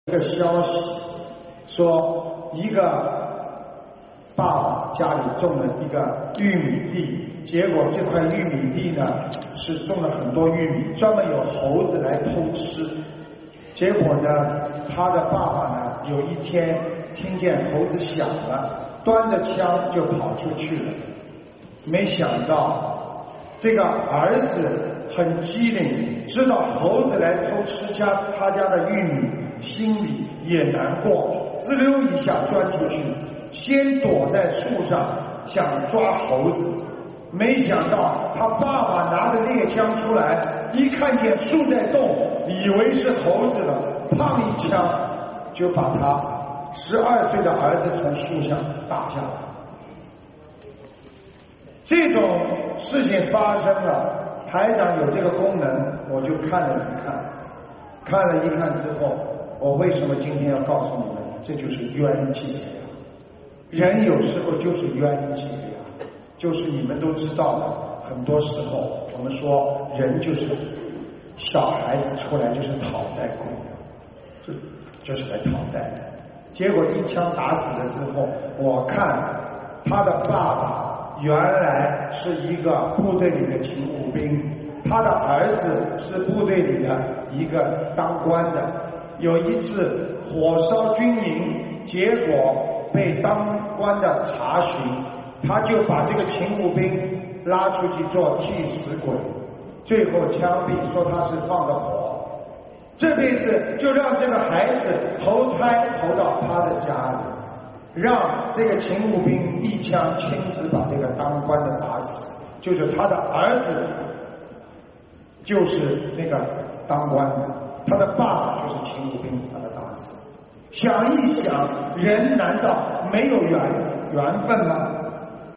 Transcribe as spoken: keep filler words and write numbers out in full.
一个消息说，一个爸爸家里种了一个玉米地，结果这块玉米地呢是种了很多玉米，专门有猴子来偷吃。结果呢，他的爸爸呢有一天听见猴子响了，端着枪就跑出去了。没想到这个儿子很机灵，知道猴子来偷吃家他家的玉米，心里也难过，滋溜一下钻出去，先躲在树上想抓猴子。没想到他爸爸拿着猎枪出来，一看见树在动，以为是猴子了，砰一枪就把他十二岁的儿子从树上打下来。这种事情发生了，台长有这个功能，我就看了一看，看了一看之后，我为什么今天要告诉你们，这就是冤结呀！人有时候就是冤结呀，就是你们都知道的，很多时候我们说人就是小孩子出来就是讨债鬼，就就是来讨债的。结果一枪打死了之后，我看他的爸爸原来是一个部队里的勤务兵，他的儿子是部队里的一个当官的。有一次火烧军营，结果被当官的查询，他就把这个勤务兵拉出去做替死鬼，最后枪毙，说他是放的火。这辈子就让这个孩子投胎投到他的家里，让这个勤务兵一枪亲自把这个当官的打死，就是他的儿子就是那个当官的，他的爸爸就是勤务兵，把他打死。想一想，人难道没有缘缘分吗？